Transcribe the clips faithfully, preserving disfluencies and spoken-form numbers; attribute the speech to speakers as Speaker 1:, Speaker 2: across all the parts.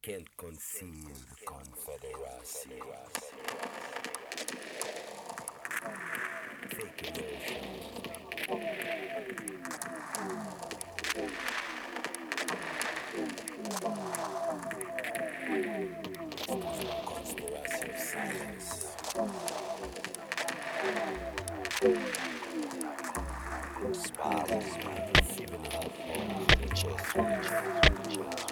Speaker 1: can't conceive confederacy. Take emotion. Conspiracy of science. Spirals, even half on the chest.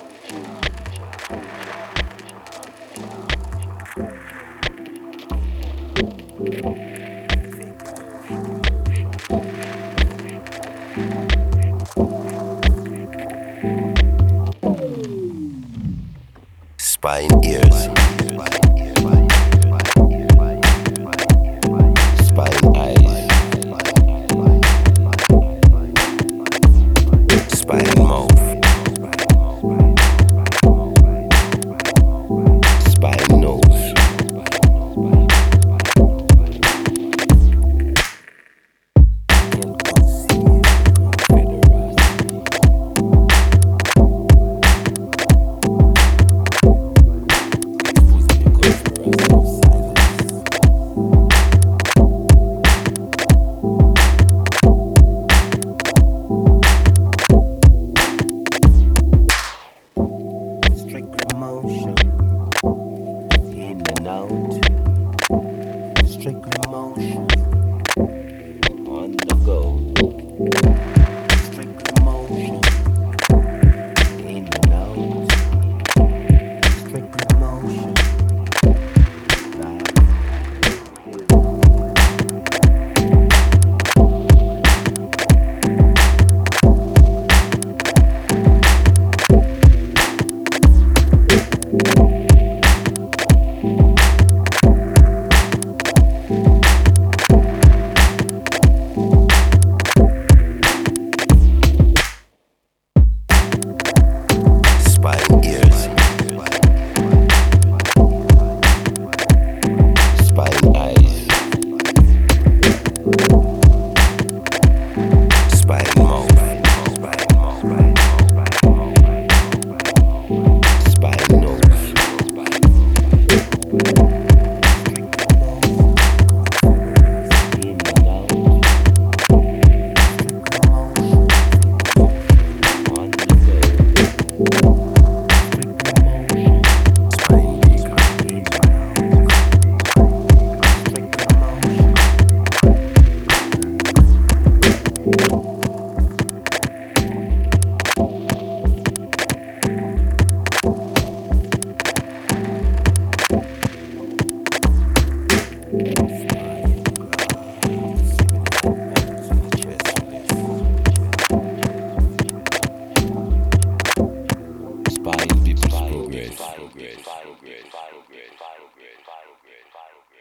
Speaker 1: Spine ears. Spine eyes. Spine mouth. Spine nose. Strict motion, in and out. Strict motion, on the go. Strict motion, in and out. Strict motion, spine ears. Spine eyes. Spine mouth. Spine nose. In and out. On the go. Spine big. Spine People's Progress.